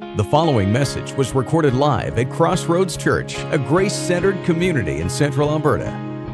The following message was recorded live at Crossroads Church, a grace-centered community in Central Alberta.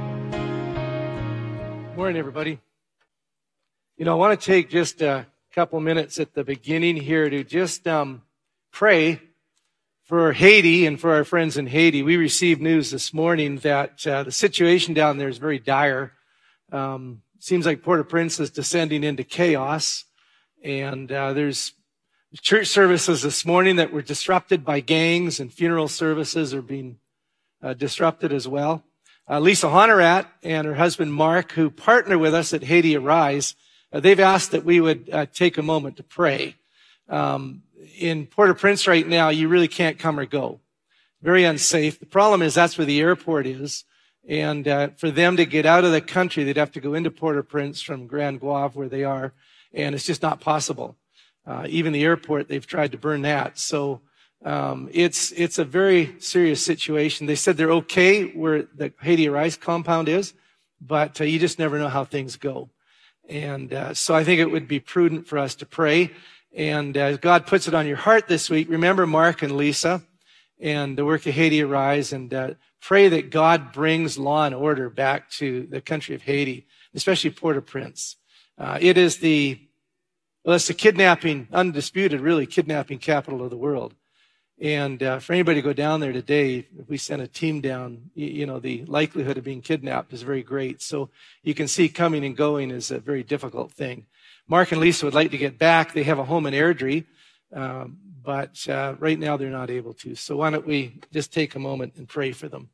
Morning, everybody. I want to take just a couple minutes at the beginning here to just pray for Haiti and for our friends in Haiti. We received news this morning that the situation down there is very dire. Seems like Port-au-Prince is descending into chaos, and there's church services this morning that were disrupted by gangs, and funeral services are being disrupted as well. Lisa Honorat and her husband Mark, who partner with us at Haiti Arise, they've asked that we would take a moment to pray. In Port-au-Prince right now, you really can't come or go. Very unsafe. The problem is that's where the airport is. And for them to get out of the country, they'd have to go into Port-au-Prince from Grand Goave, where they are. And it's just not possible. Even the airport, they've tried to burn that. So it's a very serious situation. They said they're okay where the Haiti Arise compound is, but you just never know how things go. And so I think it would be prudent for us to pray. And as God puts it on your heart this week, remember Mark and Lisa and the work of Haiti Arise, and pray that God brings law and order back to the country of Haiti, especially Port-au-Prince. It's the kidnapping, undisputed, really, kidnapping capital of the world. And for anybody to go down there today, if we send a team down, the likelihood of being kidnapped is very great. So you can see coming and going is a very difficult thing. Mark and Lisa would like to get back. They have a home in Airdrie, but right now they're not able to. So why don't we just take a moment and pray for them.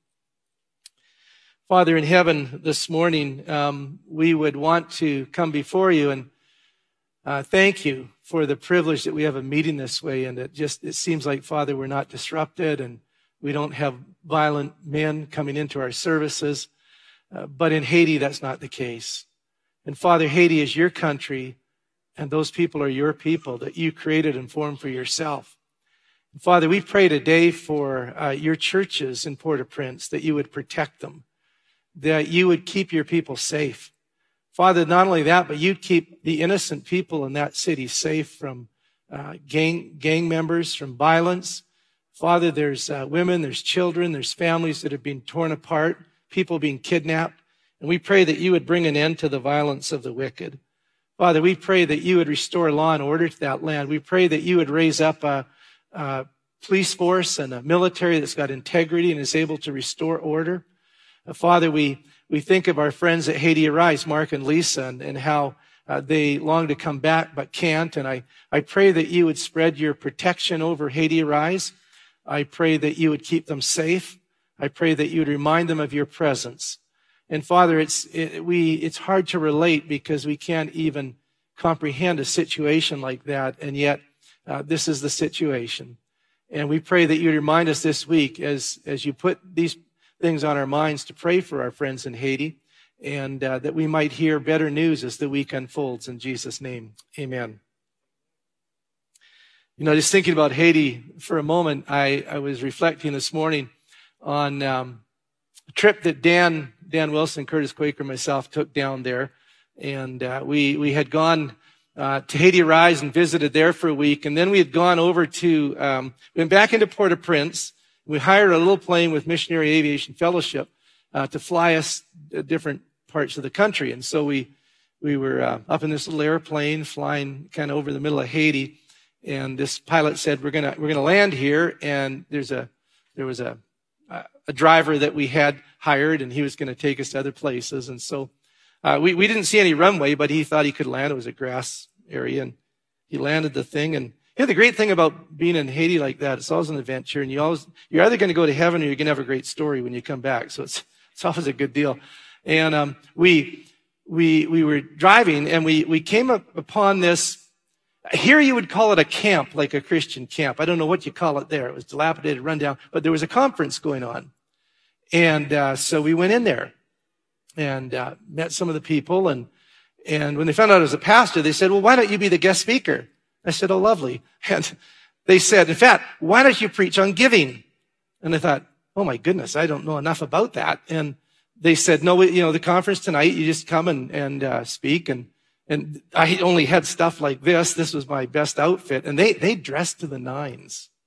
Father in heaven, this morning, we would want to come before you and thank you for the privilege that we have of meeting this way, and it seems like, Father, we're not disrupted and we don't have violent men coming into our services. But in Haiti, that's not the case. And Father, Haiti is your country, and those people are your people that you created and formed for yourself. And Father, we pray today for your churches in Port-au-Prince, that you would protect them, that you would keep your people safe. Father, not only that, but you'd keep the innocent people in that city safe from gang members, from violence. Father, there's women, there's children, there's families that have been torn apart, people being kidnapped. And we pray that you would bring an end to the violence of the wicked. Father, we pray that you would restore law and order to that land. We pray that you would raise up a police force and a military that's got integrity and is able to restore order. Father, we think of our friends at Haiti Arise, Mark and Lisa, and how they long to come back but can't. And I pray that you would spread your protection over Haiti Arise. I pray that you would keep them safe. I pray that you would remind them of your presence. And Father, it's hard to relate because we can't even comprehend a situation like that. And yet this is the situation. And we pray that you would remind us this week as you put these things on our minds to pray for our friends in Haiti, and that we might hear better news as the week unfolds. In Jesus' name, amen. Just thinking about Haiti for a moment, I was reflecting this morning on a trip that Dan Wilson, Curtis Quaker, and myself took down there. And we had gone to Haiti Rise and visited there for a week. And then we had gone over went back into Port-au-Prince. We hired a little plane with Missionary Aviation Fellowship to fly us to different parts of the country. And so we were up in this little airplane flying kind of over the middle of Haiti. And this pilot said, we're gonna land here. And there was a driver that we had hired, and he was going to take us to other places. And so we didn't see any runway, but he thought he could land. It was a grass area, and he landed the thing. And the great thing about being in Haiti like that, it's always an adventure, and you're either going to go to heaven or you're going to have a great story when you come back. So it's always a good deal. And we were driving, and we came upon this. Here you would call it a camp, like a Christian camp. I don't know what you call it there. It was dilapidated, rundown, but there was a conference going on. And so we went in there and met some of the people. And when they found out I was a pastor, they said, well, why don't you be the guest speaker? I said, oh, lovely. And they said, in fact, why don't you preach on giving? And I thought, oh, my goodness, I don't know enough about that. And they said, no, the conference tonight, you just come and speak. And I only had stuff like this. This was my best outfit. And they dressed to the nines.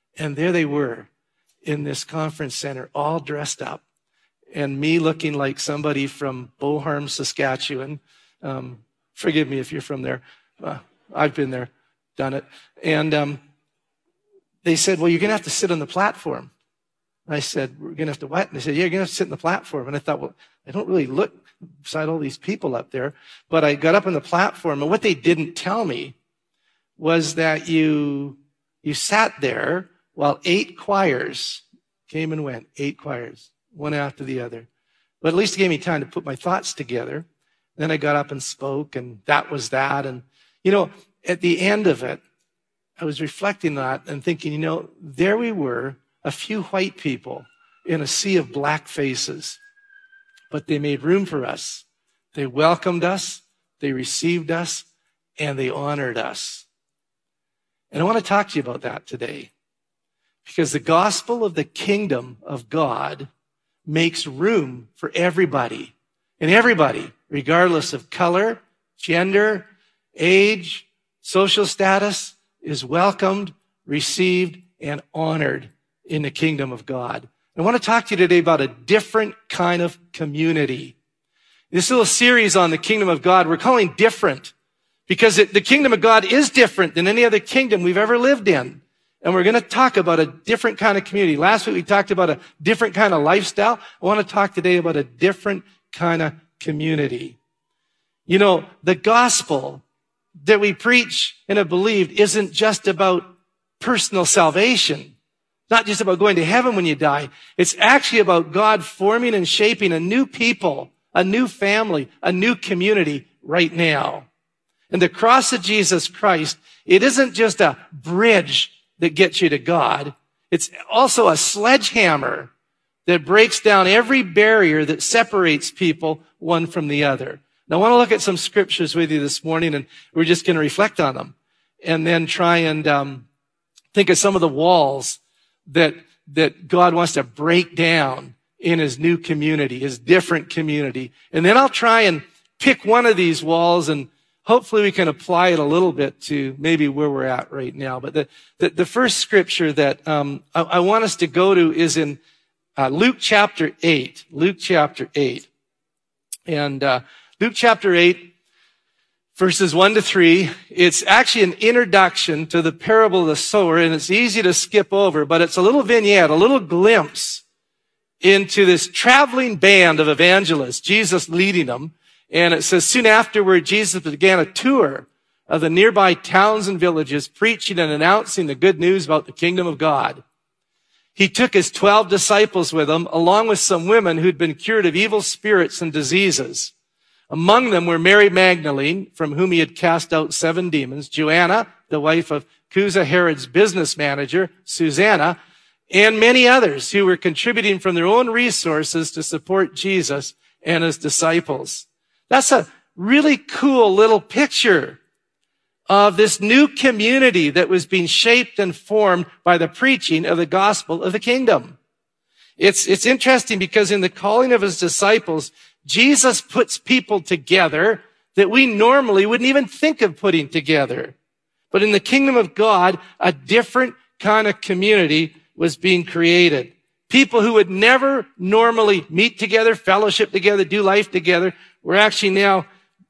And there they were in this conference center, all dressed up, and me looking like somebody from Beauharm, Saskatchewan. Forgive me if you're from there. I've been there, done it. And they said, well, you're going to have to sit on the platform. And I said, we're going to have to what? And they said, yeah, you're going to have to sit on the platform. And I thought, well, I don't really look beside all these people up there. But I got up on the platform, and what they didn't tell me was that you sat there while 8 choirs came and went, 8 choirs, one after the other. But at least it gave me time to put my thoughts together. Then I got up and spoke, and that was that. And, at the end of it, I was reflecting on that and thinking, there we were, a few white people in a sea of black faces. But they made room for us. They welcomed us, they received us, and they honored us. And I want to talk to you about that today. Because the gospel of the kingdom of God makes room for everybody. And everybody, regardless of color, gender, age, social status, is welcomed, received, and honored in the kingdom of God. I want to talk to you today about a different kind of community. This little series on the kingdom of God, we're calling different because the kingdom of God is different than any other kingdom we've ever lived in. And we're going to talk about a different kind of community. Last week we talked about a different kind of lifestyle. I want to talk today about a different kind of community. The gospel that we preach and have believed isn't just about personal salvation. Not just about going to heaven when you die. It's actually about God forming and shaping a new people, a new family, a new community right now. And the cross of Jesus Christ, it isn't just a bridge that gets you to God. It's also a sledgehammer that breaks down every barrier that separates people one from the other. Now, I want to look at some scriptures with you this morning, and we're just going to reflect on them and then try and think of some of the walls that God wants to break down in his new community, his different community. And then I'll try and pick one of these walls, and hopefully we can apply it a little bit to maybe where we're at right now. But the first scripture that I want us to go to is in Luke chapter 8. Luke chapter 8. And Luke chapter 8, verses 1 to 3, it's actually an introduction to the parable of the sower, and it's easy to skip over, but it's a little vignette, a little glimpse into this traveling band of evangelists, Jesus leading them. And it says, soon afterward, Jesus began a tour of the nearby towns and villages, preaching and announcing the good news about the kingdom of God. He took his 12 disciples with him, along with some women who'd been cured of evil spirits and diseases. Among them were Mary Magdalene, from whom he had cast out 7 demons, Joanna, the wife of Chuza, Herod's business manager, Susanna, and many others who were contributing from their own resources to support Jesus and his disciples. That's a really cool little picture of this new community that was being shaped and formed by the preaching of the gospel of the kingdom. It's interesting because in the calling of his disciples, Jesus puts people together that we normally wouldn't even think of putting together. But in the kingdom of God, a different kind of community was being created. People who would never normally meet together, fellowship together, do life together, were actually now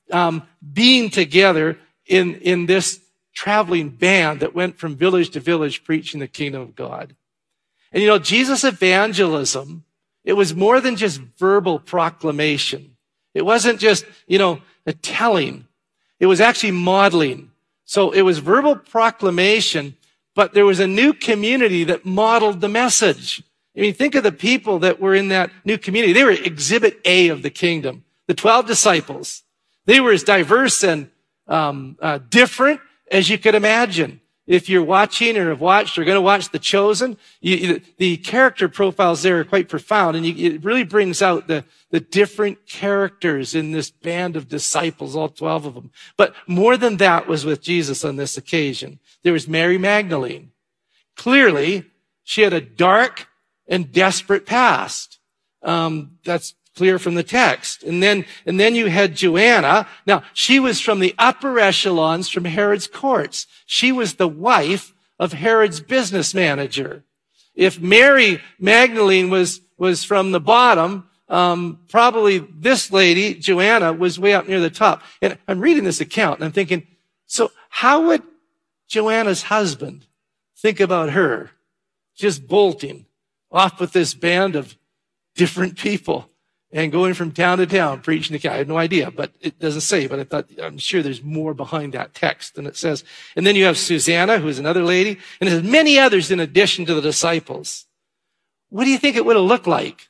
being together in this traveling band that went from village to village preaching the kingdom of God. And Jesus' evangelism, it was more than just verbal proclamation. It wasn't just, a telling. It was actually modeling. So it was verbal proclamation, but there was a new community that modeled the message. I mean, think of the people that were in that new community. They were exhibit A of the kingdom. The 12 disciples. They were as diverse and different as you could imagine. If you're watching or have watched or going to watch The Chosen, the character profiles there are quite profound, and it really brings out the different characters in this band of disciples, all 12 of them. But more than that was with Jesus on this occasion. There was Mary Magdalene. Clearly, she had a dark and desperate past. That's clear from the text. And then you had Joanna. Now, she was from the upper echelons from Herod's courts. She was the wife of Herod's business manager. If Mary Magdalene was from the bottom, probably this lady, Joanna, was way up near the top. And I'm reading this account and I'm thinking, so how would Joanna's husband think about her just bolting off with this band of different people and going from town to town preaching the gospel? I had no idea, but it doesn't say, but I'm sure there's more behind that text than it says. And then you have Susanna, who's another lady, and there's many others in addition to the disciples. What do you think it would have looked like?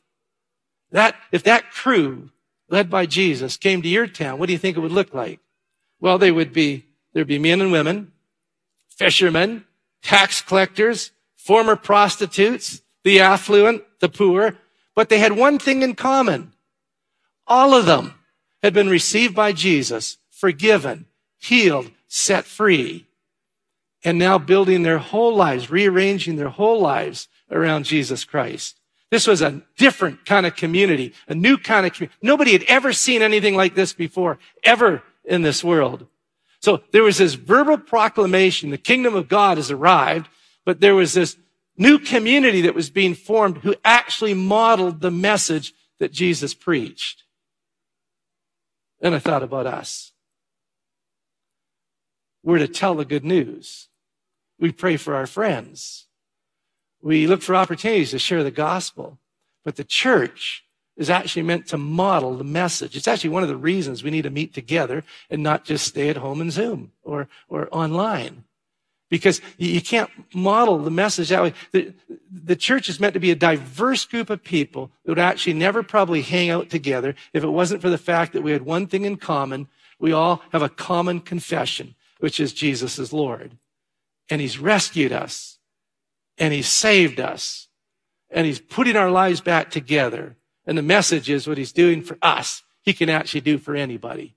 If that crew led by Jesus came to your town, what do you think it would look like? Well, there'd be men and women, fishermen, tax collectors, former prostitutes, the affluent, the poor, but they had one thing in common. All of them had been received by Jesus, forgiven, healed, set free, and now building their whole lives, rearranging their whole lives around Jesus Christ. This was a different kind of community, a new kind of community. Nobody had ever seen anything like this before, ever in this world. So there was this verbal proclamation, the kingdom of God has arrived, but there was this new community that was being formed who actually modeled the message that Jesus preached. And I thought about us. We're to tell the good news. We pray for our friends. We look for opportunities to share the gospel. But the church is actually meant to model the message. It's actually one of the reasons we need to meet together and not just stay at home and Zoom or online. Because you can't model the message that way. The church is meant to be a diverse group of people that would actually never probably hang out together if it wasn't for the fact that we had one thing in common. We all have a common confession, which is Jesus is Lord. And he's rescued us. And he's saved us. And he's putting our lives back together. And the message is what he's doing for us, he can actually do for anybody.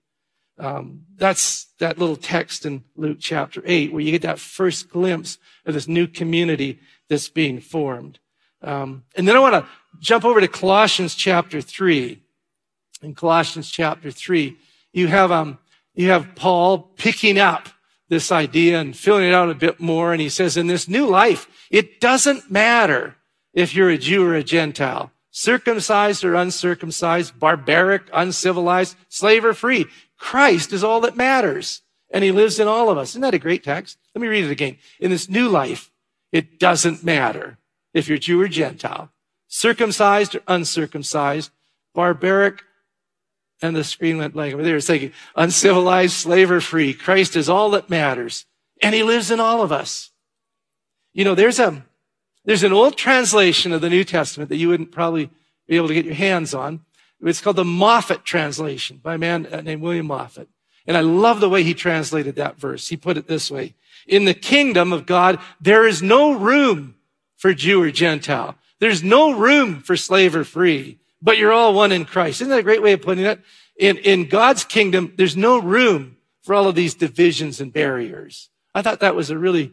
That's that little text in Luke chapter 8, where you get that first glimpse of this new community that's being formed. And then I want to jump over to Colossians chapter 3. In Colossians chapter 3, you have Paul picking up this idea and filling it out a bit more. And he says, in this new life, it doesn't matter if you're a Jew or a Gentile, circumcised or uncircumcised, barbaric, uncivilized, slave or free. Christ is all that matters, and he lives in all of us. Isn't that a great text? Let me read it again. In this new life, it doesn't matter if you're Jew or Gentile, circumcised or uncircumcised, barbaric, and the screen went blank over there. It's like uncivilized, slave or free. Christ is all that matters, and he lives in all of us. You know, there's an old translation of the New Testament that you wouldn't probably be able to get your hands on. It's called the Moffat translation by a man named William Moffat. And I love the way he translated that verse. He put it this way. In the kingdom of God, there is no room for Jew or Gentile. There's no room for slave or free, but you're all one in Christ. Isn't that a great way of putting it? In God's kingdom, there's no room for all of these divisions and barriers. I thought that was a really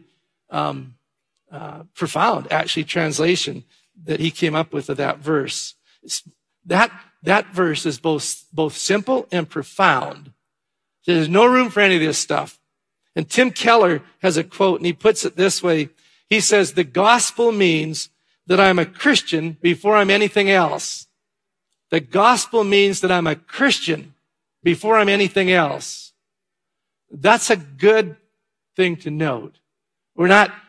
profound, actually, translation that he came up with of that verse. That verse is both simple and profound. There's no room for any of this stuff. And Tim Keller has a quote, and he puts it this way. He says, the gospel means that I'm a Christian before I'm anything else. The gospel means that I'm a Christian before I'm anything else. That's a good thing to note. We're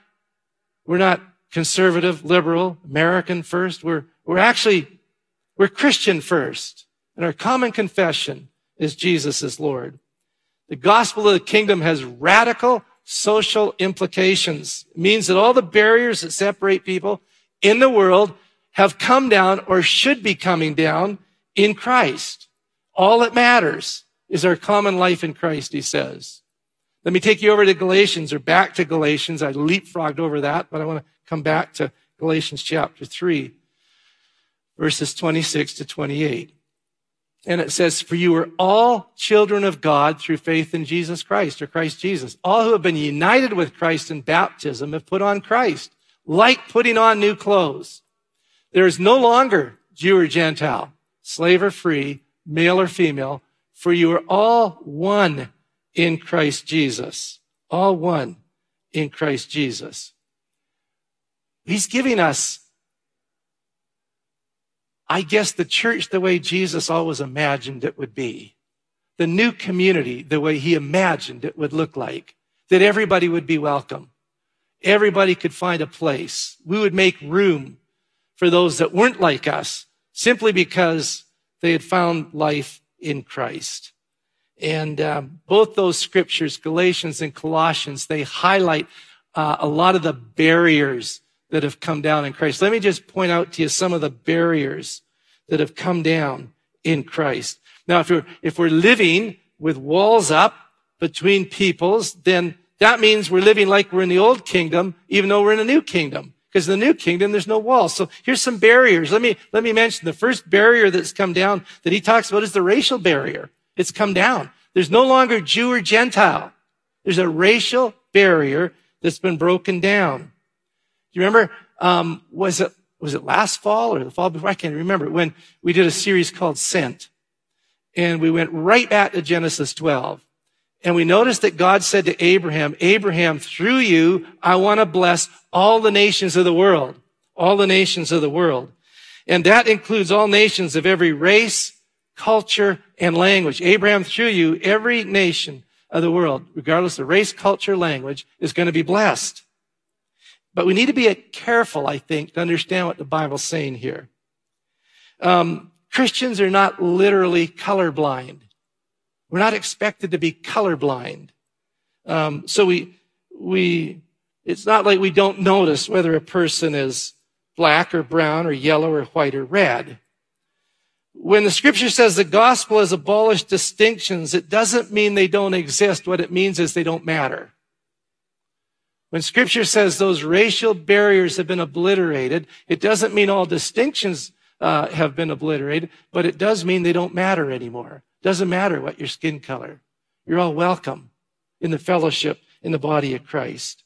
not conservative, liberal, American first. We're Christian first. And our common confession is Jesus is Lord. The gospel of the kingdom has radical social implications. It means that all the barriers that separate people in the world have come down or should be coming down in Christ. All that matters is our common life in Christ, he says. Let me take you over to Galatians, or back to Galatians. I leapfrogged over that, but I want to come back to Galatians chapter 3, verses 26 to 28. And it says, for you are all children of God through faith in Jesus Christ, or Christ Jesus. All who have been united with Christ in baptism have put on Christ, like putting on new clothes. There is no longer Jew or Gentile, slave or free, male or female, for you are all one in Christ Jesus. All one in Christ Jesus. He's giving us, I guess, the church the way Jesus always imagined it would be. The new community the way he imagined it would look like. That everybody would be welcome. Everybody could find a place. We would make room for those that weren't like us simply because they had found life in Christ. And both those scriptures, Galatians and Colossians, they highlight a lot of the barriers that have come down in Christ. Let me just point out to you some of the barriers that have come down in Christ. Now, if we're living with walls up between peoples, then that means we're living like we're in the old kingdom, even though we're in a new kingdom. Because in the new kingdom, there's no walls. So here's some barriers. Let me mention the first barrier that's come down that he talks about is the racial barrier. It's come down. There's no longer Jew or Gentile. There's a racial barrier that's been broken down. Do you remember, was it last fall or the fall before? I can't remember. When we did a series called Sent. And we went right back to Genesis 12. And we noticed that God said to Abraham, Abraham, through you, I want to bless all the nations of the world. All the nations of the world. And that includes all nations of every race, culture, and language. Abraham, through you, every nation of the world, regardless of race, culture, language, is going to be blessed. But we need to be careful, I think, to understand what the Bible's saying here. Christians are not literally colorblind. We're not expected to be colorblind. So it's not like we don't notice whether a person is black or brown or yellow or white or red. When the scripture says the gospel has abolished distinctions, it doesn't mean they don't exist. What it means is they don't matter. When scripture says those racial barriers have been obliterated, it doesn't mean all distinctions have been obliterated, but it does mean they don't matter anymore. Doesn't matter what your skin color. You're all welcome in the fellowship in the body of Christ.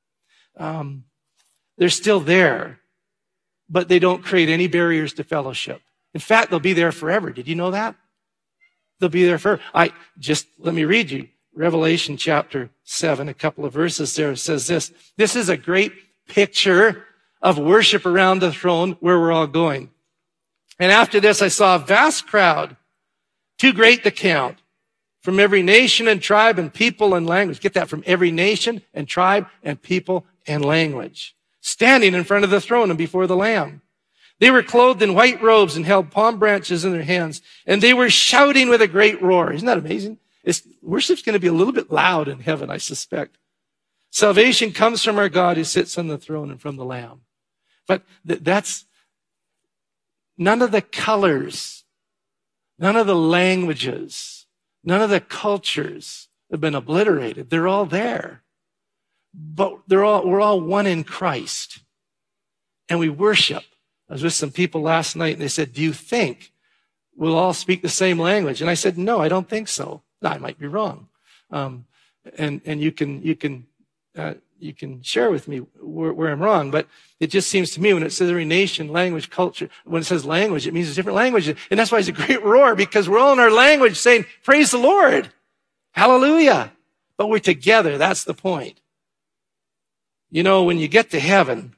They're still there, but they don't create any barriers to fellowship. In fact, they'll be there forever. Did you know that? They'll be there forever. Let me read you Revelation chapter 7, a couple of verses there. It says this. This is a great picture of worship around the throne where we're all going. And after this, I saw a vast crowd, too great to count, from every nation and tribe and people and language. Get that, from every nation and tribe and people and language, standing in front of the throne and before the Lamb. They were clothed in white robes and held palm branches in their hands, and they were shouting with a great roar. Isn't that amazing? Worship's going to be a little bit loud in heaven, I suspect. Salvation comes from our God who sits on the throne and from the Lamb. But that's none of the colors, none of the languages, none of the cultures have been obliterated. They're all there. But we're all one in Christ. And we worship. I was with some people last night and they said, do you think we'll all speak the same language? And I said, no, I don't think so. No, I might be wrong. And you can share with me where I'm wrong, but it just seems to me when it says every nation, language, culture, when it says language, it means it's different languages. And that's why it's a great roar, because we're all in our language saying, praise the Lord. Hallelujah. But we're together. That's the point. You know, when you get to heaven,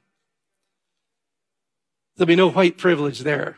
there'll be no white privilege there.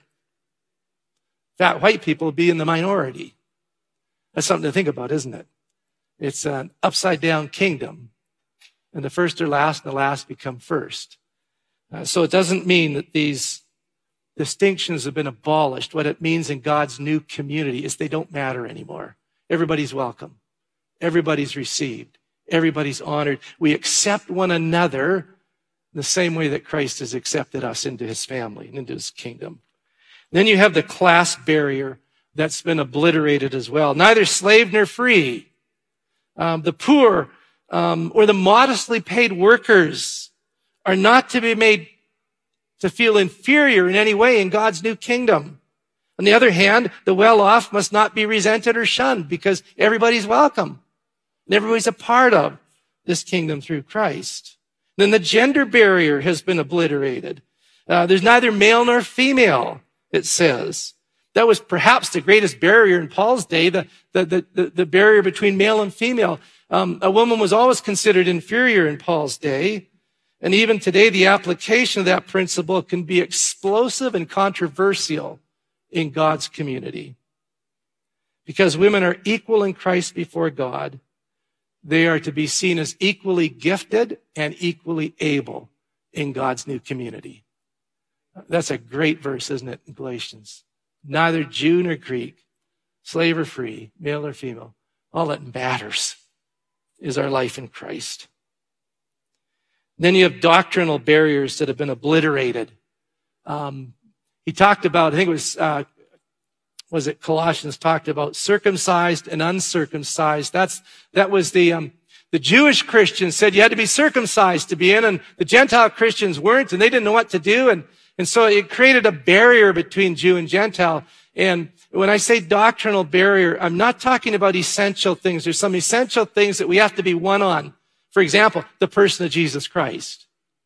In fact, white people will be in the minority. That's something to think about, isn't it? It's an upside down kingdom. And the first are last, and the last become first. So it doesn't mean that these distinctions have been abolished. What it means in God's new community is they don't matter anymore. Everybody's welcome. Everybody's received. Everybody's honored. We accept one another the same way that Christ has accepted us into his family and into his kingdom. Then you have the class barrier that's been obliterated as well. Neither slave nor free. The poor or the modestly paid workers are not to be made to feel inferior in any way in God's new kingdom. On the other hand, the well-off must not be resented or shunned because everybody's welcome. And everybody's a part of this kingdom through Christ. Then the gender barrier has been obliterated. There's neither male nor female, it says. That was perhaps the greatest barrier in Paul's day, the barrier between male and female. A woman was always considered inferior in Paul's day. And even today, the application of that principle can be explosive and controversial in God's community. Because women are equal in Christ before God, they are to be seen as equally gifted and equally able in God's new community. That's a great verse, isn't it, in Galatians? Neither Jew nor Greek, slave or free, male or female, all that matters is our life in Christ. Then you have doctrinal barriers that have been obliterated. He talked about, I think it was it Colossians talked about circumcised and uncircumcised. That was the Jewish Christians said you had to be circumcised to be in, and the Gentile Christians weren't, and they didn't know what to do, and so it created a barrier between Jew and Gentile. And when I say doctrinal barrier, I'm not talking about essential things. There's some essential things that we have to be one on. For example, the person of Jesus Christ.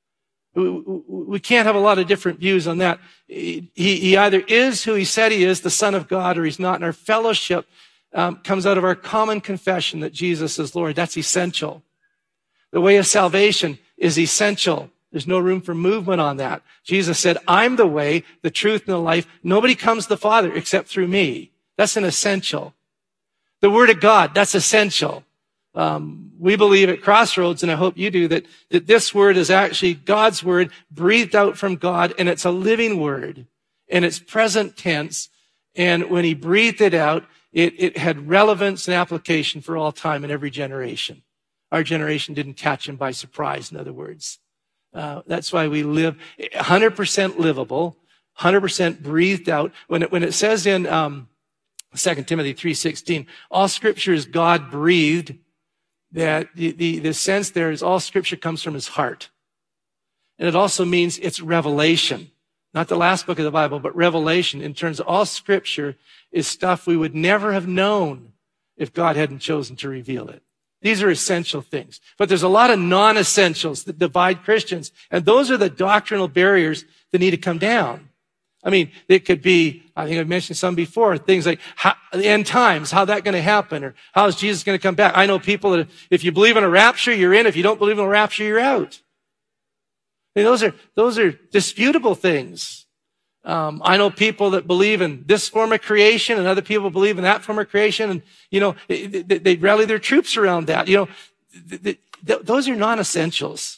We can't have a lot of different views on that. He either is who he said he is, the Son of God, or he's not. And our fellowship comes out of our common confession that Jesus is Lord. That's essential. The way of salvation is essential. There's no room for movement on that. Jesus said, I'm the way, the truth, and the life. Nobody comes to the Father except through me. That's an essential. The Word of God, that's essential. We believe at Crossroads, and I hope you do, that this word is actually God's word breathed out from God, and it's a living word, and it's present tense. And when he breathed it out, it had relevance and application for all time and every generation. Our generation didn't catch him by surprise, in other words. That's why we live 100% livable, 100% breathed out. When it says in 2 Timothy 3:16, all scripture is God breathed, that the sense there is all scripture comes from his heart. And it also means it's revelation. Not the last book of the Bible, but revelation in terms of all scripture is stuff we would never have known if God hadn't chosen to reveal it. These are essential things. But there's a lot of non-essentials that divide Christians. And those are the doctrinal barriers that need to come down. I mean, it could be, I think I've mentioned some before, things like the end times, how that going to happen, or how is Jesus going to come back? I know people that if you believe in a rapture, you're in. If you don't believe in a rapture, you're out. I mean, those are disputable things. I know people that believe in this form of creation, and other people believe in that form of creation, and they rally their troops around that. Those are non-essentials.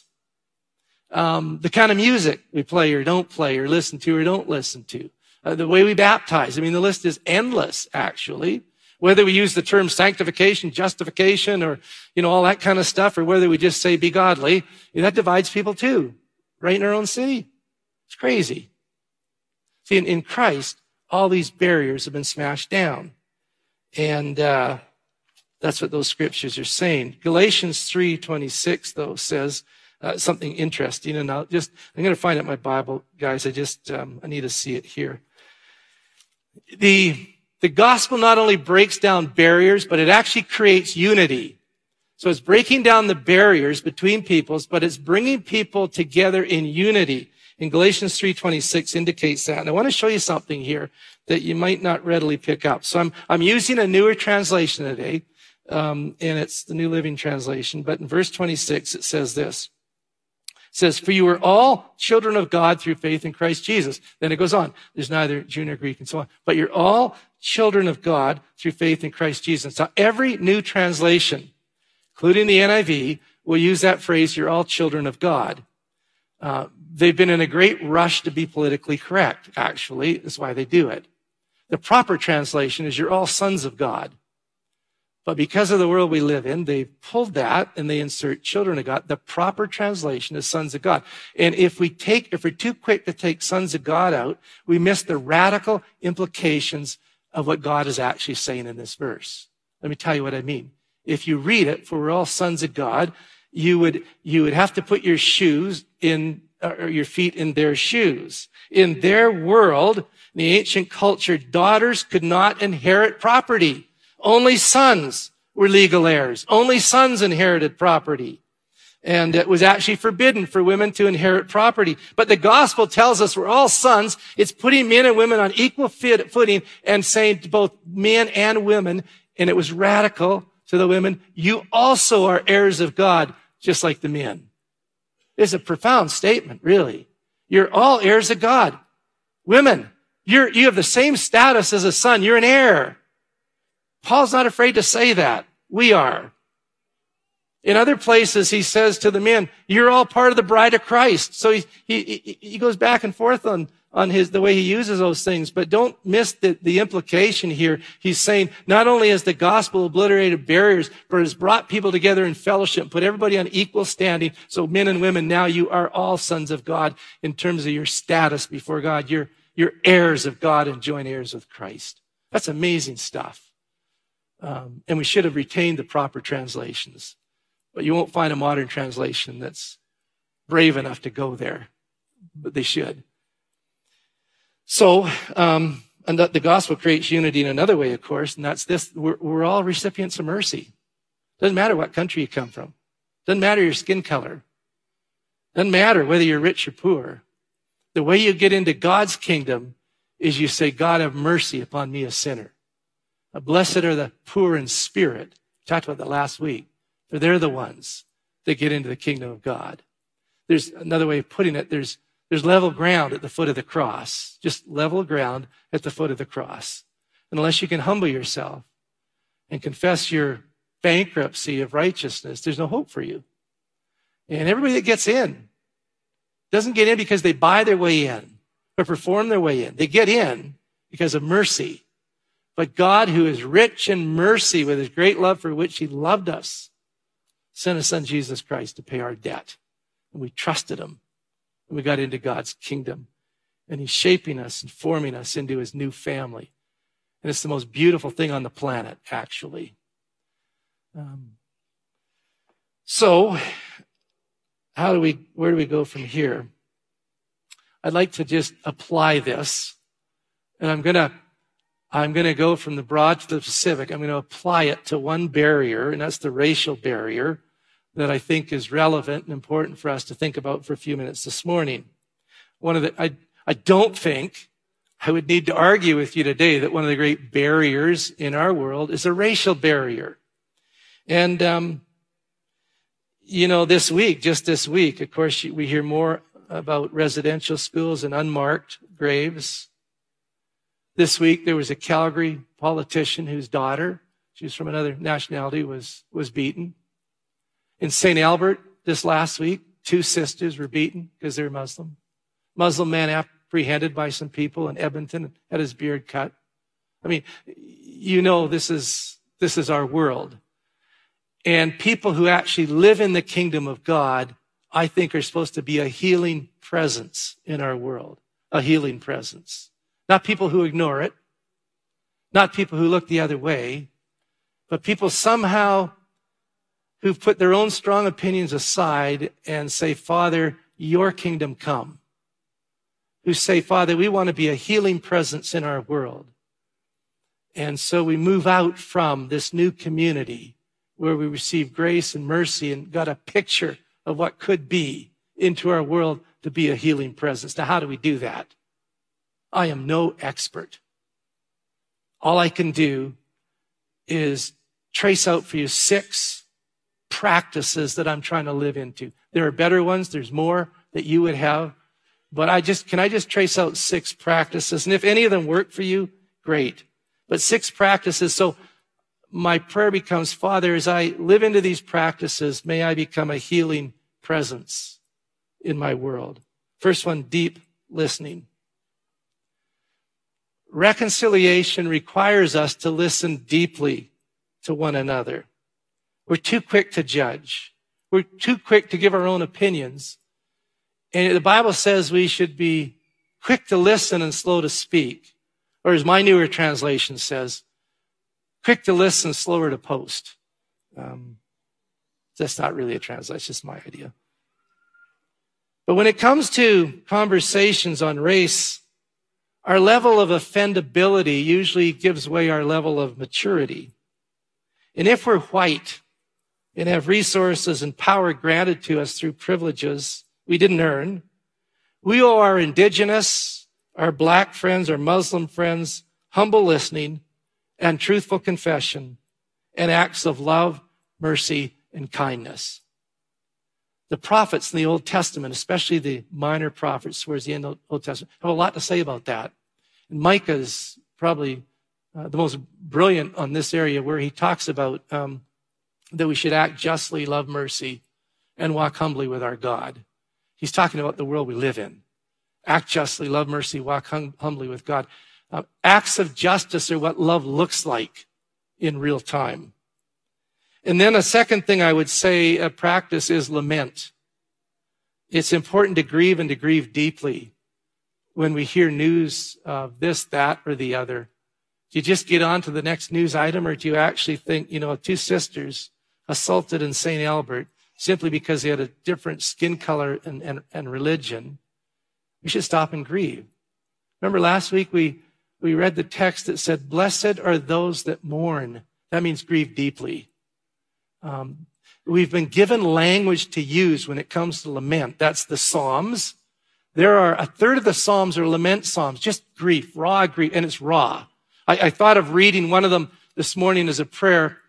The kind of music we play or don't play, or listen to or don't listen to, the way we baptize. I mean, the list is endless, actually. Whether we use the term sanctification, justification, or all that kind of stuff, or whether we just say be godly, that divides people too, right in our own city. It's crazy. See, in Christ, all these barriers have been smashed down. And that's what those scriptures are saying. Galatians 3:26, though, says something interesting. And I'm going to find out my Bible, guys. I need to see it here. The gospel not only breaks down barriers, but it actually creates unity. So it's breaking down the barriers between peoples, but it's bringing people together in unity. In Galatians 3:26 indicates that. And I want to show you something here that you might not readily pick up. So I'm using a newer translation today, and it's the New Living Translation. But in verse 26, it says this. It says, for you are all children of God through faith in Christ Jesus. Then it goes on. There's neither Jew nor Greek and so on. But you're all children of God through faith in Christ Jesus. Now, every new translation, including the NIV, will use that phrase, you're all children of God. They've been in a great rush to be politically correct, actually. That's why they do it. The proper translation is you're all sons of God. But because of the world we live in, they've pulled that and they insert children of God. The proper translation is sons of God. And if we're too quick to take sons of God out, we miss the radical implications of what God is actually saying in this verse. Let me tell you what I mean. If you read it, for we're all sons of God, you would have to put your shoes in, or your feet in their shoes. In their world, in the ancient culture, daughters could not inherit property. Only sons were legal heirs. Only sons inherited property. And it was actually forbidden for women to inherit property. But the gospel tells us we're all sons. It's putting men and women on equal footing and saying to both men and women, and it was radical to the women, you also are heirs of God, just like the men. It's a profound statement, really. You're all heirs of God. Women, you have the same status as a son. You're an heir. Paul's not afraid to say that. We are. In other places, he says to the men, you're all part of the bride of Christ. So he goes back and forth on the way he uses those things, but don't miss the implication here. He's saying not only has the gospel obliterated barriers, but has brought people together in fellowship, put everybody on equal standing. So men and women, now you are all sons of God in terms of your status before God. You're heirs of God and joint heirs with Christ. That's amazing stuff. And we should have retained the proper translations, but you won't find a modern translation that's brave enough to go there, but they should. So, and the gospel creates unity in another way, of course, and that's this. We're all recipients of mercy. Doesn't matter what country you come from. Doesn't matter your skin color. Doesn't matter whether you're rich or poor. The way you get into God's kingdom is you say, God, have mercy upon me, a sinner. Blessed are the poor in spirit. We talked about that last week. For they're the ones that get into the kingdom of God. There's another way of putting it. There's level ground at the foot of the cross. Just level ground at the foot of the cross. And unless you can humble yourself and confess your bankruptcy of righteousness, there's no hope for you. And everybody that gets in doesn't get in because they buy their way in or perform their way in. They get in because of mercy. But God, who is rich in mercy with his great love for which he loved us, sent his son Jesus Christ to pay our debt. And we trusted him. And we got into God's kingdom. And he's shaping us and forming us into his new family. And it's the most beautiful thing on the planet, actually. So, where do we go from here? I'd like to just apply this. And I'm going to go from the broad to the specific. I'm going to apply it to one barrier, and that's the racial barrier that I think is relevant and important for us to think about for a few minutes this morning. I don't think I would need to argue with you today that one of the great barriers in our world is a racial barrier. And, just this week, of course, we hear more about residential schools and unmarked graves. This week, there was a Calgary politician whose daughter, she was from another nationality, was beaten. In St. Albert, this last week, 2 sisters were beaten because they were Muslim. Muslim man apprehended by some people in Edmonton, had his beard cut. I mean, this is our world. And people who actually live in the kingdom of God, I think, are supposed to be a healing presence in our world. A healing presence. Not people who ignore it. Not people who look the other way. But people somehow who've put their own strong opinions aside and say, Father, your kingdom come. Who say, Father, we want to be a healing presence in our world. And so we move out from this new community where we receive grace and mercy and got a picture of what could be into our world to be a healing presence. Now, how do we do that? I am no expert. All I can do is trace out for you 6 practices that I'm trying to live into. There are better ones. There's more that you would have. But can I just trace out 6 practices? And if any of them work for you, great. But 6 practices. So my prayer becomes, Father, as I live into these practices, may I become a healing presence in my world. First one, deep listening. Reconciliation requires us to listen deeply to one another. We're too quick to judge. We're too quick to give our own opinions. And the Bible says we should be quick to listen and slow to speak. Or as my newer translation says, quick to listen, slower to post. That's not really a translation, it's just my idea. But when it comes to conversations on race, our level of offendability usually gives way our level of maturity. And if we're white and have resources and power granted to us through privileges we didn't earn, we owe our indigenous, our black friends, our Muslim friends, humble listening and truthful confession and acts of love, mercy, and kindness. The prophets in the Old Testament, especially the minor prophets towards the end of the Old Testament, have a lot to say about that. And Micah is probably the most brilliant on this area, where he talks about that we should act justly, love mercy, and walk humbly with our God. He's talking about the world we live in. Act justly, love mercy, walk humbly with God. Acts of justice are what love looks like in real time. And then a second thing I would say practice is lament. It's important to grieve and to grieve deeply when we hear news of this, that, or the other. Do you just get on to the next news item, or do you actually think, 2 sisters assaulted in St. Albert simply because they had a different skin color and religion? We should stop and grieve. Remember last week we read the text that said, blessed are those that mourn. That means grieve deeply. We've been given language to use when it comes to lament. That's the Psalms. There are a third of the Psalms are lament Psalms, just grief, raw grief, and it's raw. I thought of reading one of them this morning as a prayer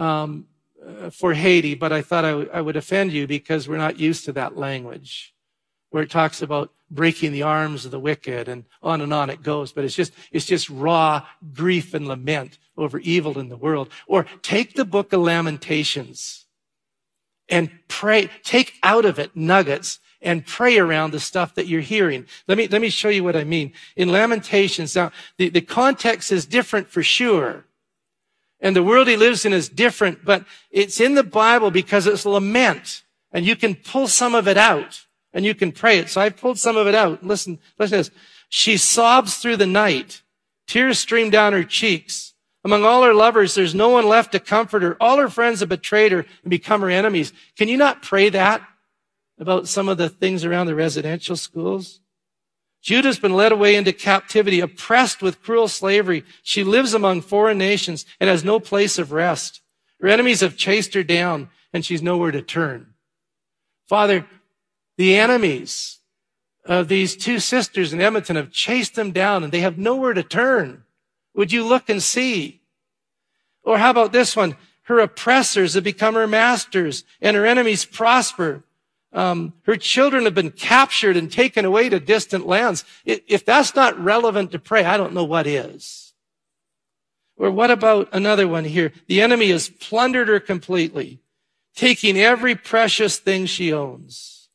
for Haiti, but I thought I would offend you because we're not used to that language, where it talks about breaking the arms of the wicked and on it goes. But it's just raw grief and lament over evil in the world. Or take the book of Lamentations and pray, take out of it nuggets and pray around the stuff that you're hearing. Let me show you what I mean. In Lamentations, now, the context is different for sure. And the world he lives in is different, but it's in the Bible because it's lament. And you can pull some of it out and you can pray it. So I pulled some of it out. Listen to this. She sobs through the night. Tears stream down her cheeks. Among all her lovers, there's no one left to comfort her. All her friends have betrayed her and become her enemies. Can you not pray that about some of the things around the residential schools? Judah's been led away into captivity, oppressed with cruel slavery. She lives among foreign nations and has no place of rest. Her enemies have chased her down, and she's nowhere to turn. Father, the enemies of these 2 sisters in Edmonton have chased them down, and they have nowhere to turn. Would you look and see? Or how about this one? Her oppressors have become her masters, and her enemies prosper. Her children have been captured and taken away to distant lands. If that's not relevant to pray, I don't know what is. Or what about another one here? The enemy has plundered her completely, taking every precious thing she owns.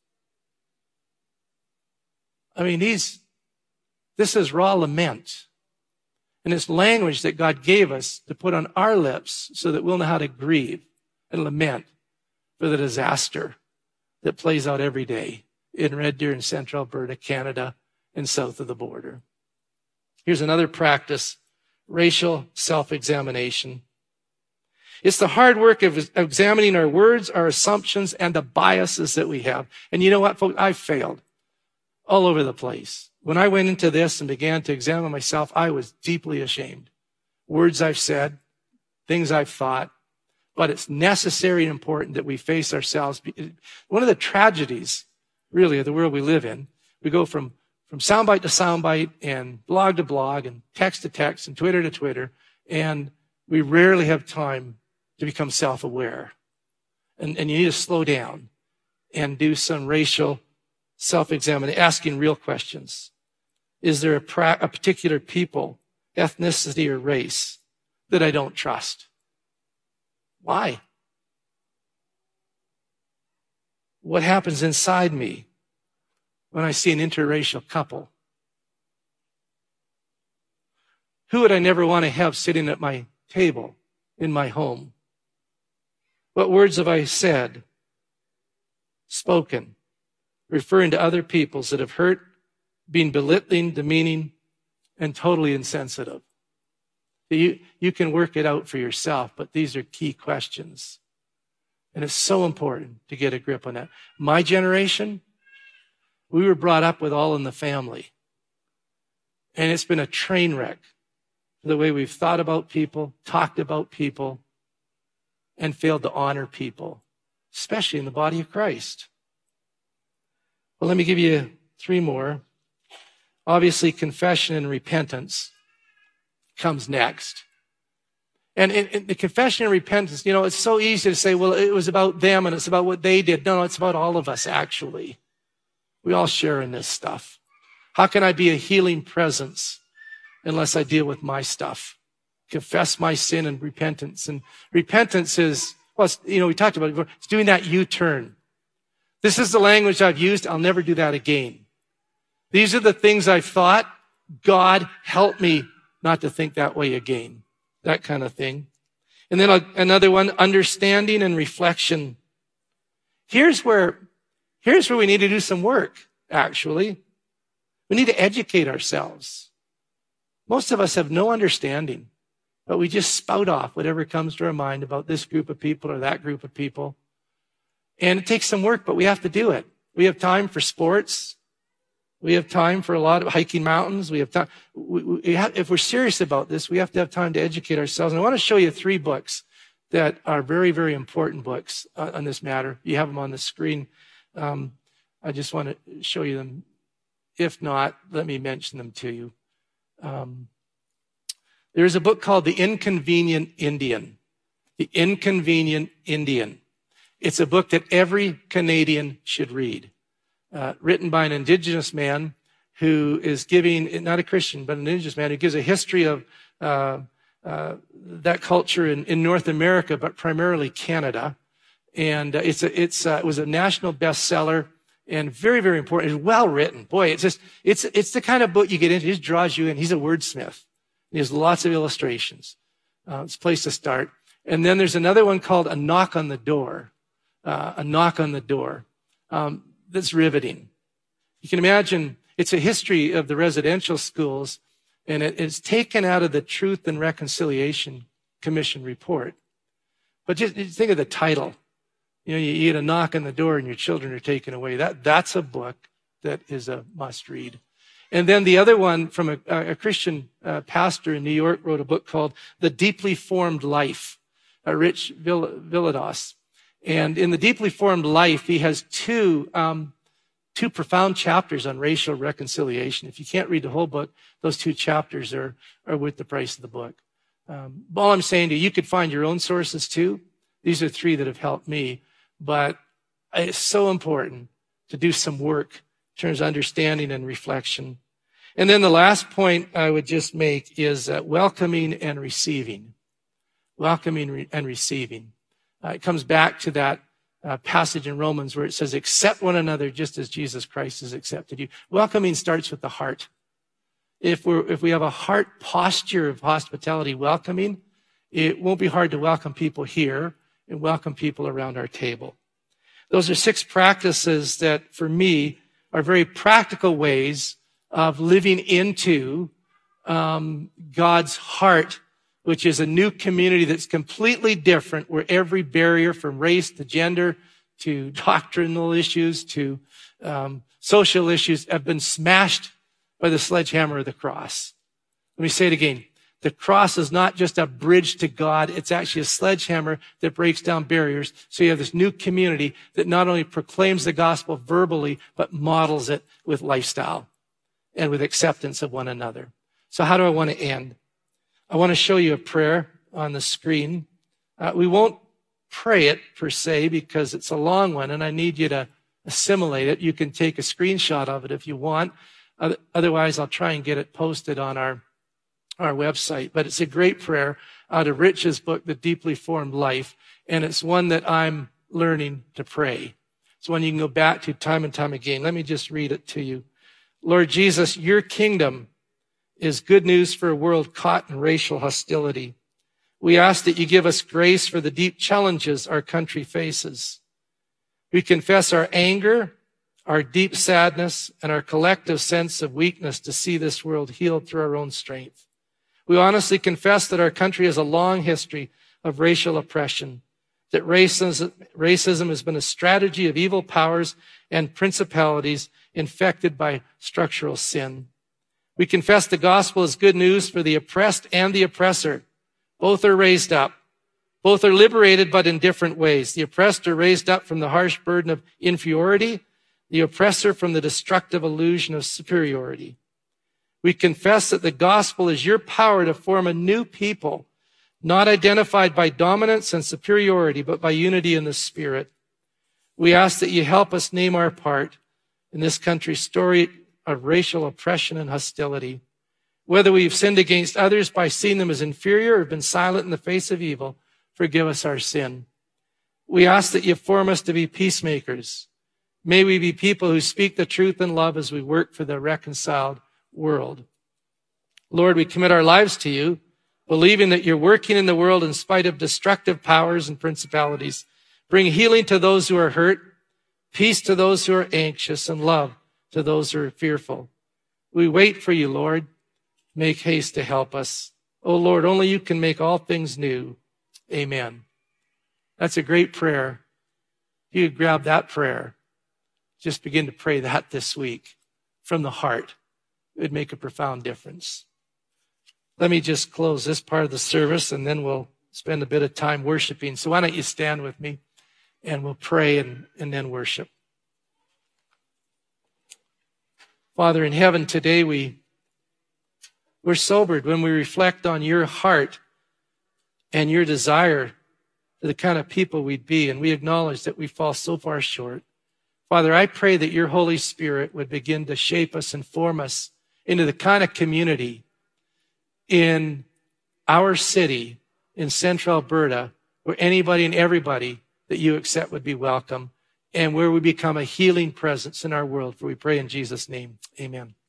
I mean, this is raw lament. And it's language that God gave us to put on our lips so that we'll know how to grieve and lament for the disaster that plays out every day in Red Deer and Central Alberta, Canada, and south of the border. Here's another practice: racial self-examination. It's the hard work of examining our words, our assumptions, and the biases that we have. And you know what, folks? I've failed all over the place. When I went into this and began to examine myself, I was deeply ashamed. Words I've said, things I've thought. But it's necessary and important that we face ourselves. One of the tragedies, really, of the world we live in, we go from soundbite to soundbite and blog to blog and text to text and Twitter to Twitter, and we rarely have time to become self-aware. And you need to slow down and do some racial self-examination, asking real questions. Is there a particular people, ethnicity, or race that I don't trust? Why? What happens inside me when I see an interracial couple? Who would I never want to have sitting at my table in my home? What words have I said, spoken, referring to other peoples that have hurt, been belittling, demeaning, and totally insensitive? You can work it out for yourself, but these are key questions. And it's so important to get a grip on that. My generation, we were brought up with All in the Family. And it's been a train wreck for the way we've thought about people, talked about people, and failed to honor people, especially in the body of Christ. Well, let me give you 3 more. Obviously, confession and repentance comes next. And in the confession and repentance, it's so easy to say, well, it was about them and it's about what they did. No, it's about all of us, actually. We all share in this stuff. How can I be a healing presence unless I deal with my stuff? Confess my sin and repentance. And repentance is, we talked about it before, it's doing that U-turn. This is the language I've used. I'll never do that again. These are the things I've thought. God, help me not to think that way again. That kind of thing. And then another one, understanding and reflection. Here's where we need to do some work, actually. We need to educate ourselves. Most of us have no understanding, but we just spout off whatever comes to our mind about this group of people or that group of people. And it takes some work, but we have to do it. We have time for sports. We have time for a lot of hiking mountains. We have time. If we're serious about this, we have to have time to educate ourselves. And I want to show you 3 books that are very, very important books on this matter. You have them on the screen. I just want to show you them. If not, let me mention them to you. There's a book called The Inconvenient Indian. The Inconvenient Indian. It's a book that every Canadian should read. Written by an Indigenous man who is giving, not a Christian, but an Indigenous man who gives a history of that culture in North America, but primarily Canada. And it was a national bestseller and very, very important. It's well written. Boy, it's the kind of book you get into. It just draws you in. He's a wordsmith. He has lots of illustrations. It's a place to start. And then there's another one called A Knock on the Door. A Knock on the Door. That's riveting. You can imagine it's a history of the residential schools, and it's taken out of the Truth and Reconciliation Commission report. But just think of the title. You get a knock on the door and your children are taken away. That's a book that is a must read. And then the other one from a Christian pastor in New York wrote a book called The Deeply Formed Life, Rich Villodas. And in The Deeply Formed Life, he has two profound chapters on racial reconciliation. If you can't read the whole book, those 2 chapters are worth the price of the book. All I'm saying to you, you could find your own sources too. These are 3 that have helped me. But it's so important to do some work in terms of understanding and reflection. And then the last point I would just make is welcoming and receiving. Welcoming and receiving. It comes back to that passage in Romans where it says, accept one another just as Jesus Christ has accepted you. Welcoming starts with the heart. If we have a heart posture of hospitality, welcoming, it won't be hard to welcome people here and welcome people around our table. Those are 6 practices that, for me, are very practical ways of living into God's heart, which is a new community that's completely different, where every barrier from race to gender to doctrinal issues to social issues have been smashed by the sledgehammer of the cross. Let me say it again. The cross is not just a bridge to God. It's actually a sledgehammer that breaks down barriers. So you have this new community that not only proclaims the gospel verbally, but models it with lifestyle and with acceptance of one another. So how do I want to end? I want to show you a prayer on the screen. We won't pray it per se because it's a long one and I need you to assimilate it. You can take a screenshot of it if you want. Otherwise, I'll try and get it posted on our website. But it's a great prayer out of Rich's book, The Deeply Formed Life. And it's one that I'm learning to pray. It's one you can go back to time and time again. Let me just read it to you. Lord Jesus, your kingdom is good news for a world caught in racial hostility. We ask that you give us grace for the deep challenges our country faces. We confess our anger, our deep sadness, and our collective sense of weakness to see this world healed through our own strength. We honestly confess that our country has a long history of racial oppression, that racism has been a strategy of evil powers and principalities infected by structural sin. We confess the gospel is good news for the oppressed and the oppressor. Both are raised up. Both are liberated, but in different ways. The oppressed are raised up from the harsh burden of inferiority, the oppressor from the destructive illusion of superiority. We confess that the gospel is your power to form a new people, not identified by dominance and superiority, but by unity in the Spirit. We ask that you help us name our part in this country's story of racial oppression and hostility. Whether we've sinned against others by seeing them as inferior or been silent in the face of evil, forgive us our sin. We ask that you form us to be peacemakers. May we be people who speak the truth in love as we work for the reconciled world. Lord, we commit our lives to you, believing that you're working in the world in spite of destructive powers and principalities. Bring healing to those who are hurt, peace to those who are anxious, and love to those who are fearful. We wait for you, Lord. Make haste to help us. Oh, Lord, only you can make all things new. Amen. That's a great prayer. If you grab that prayer, just begin to pray that this week from the heart. It would make a profound difference. Let me just close this part of the service, and then we'll spend a bit of time worshiping. So why don't you stand with me, and we'll pray and then worship. Father in heaven, today we're sobered when we reflect on your heart and your desire for the kind of people we'd be, and we acknowledge that we fall so far short. Father, I pray that your Holy Spirit would begin to shape us and form us into the kind of community in our city, in central Alberta, where anybody and everybody that you accept would be welcome, and where we become a healing presence in our world. For we pray in Jesus' name, amen.